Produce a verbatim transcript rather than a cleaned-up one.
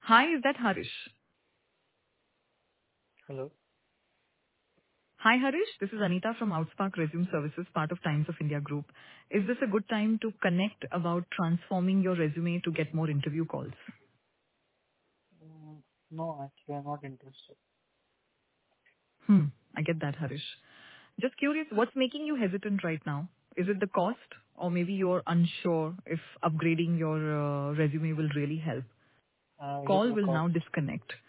Hi, is that Harish? Hello. Hi, Harish. This is Anita from Outspark Resume Services, part of Times of India Group. Is this a good time to connect about transforming your resume to get more interview calls? Mm, No, actually, I'm not interested. Hmm, I get that, Harish. Just curious, what's making you hesitant right now? Is it the cost, or maybe you're unsure if upgrading your uh, resume will really help? Uh, Is it Call the will cost? now disconnect.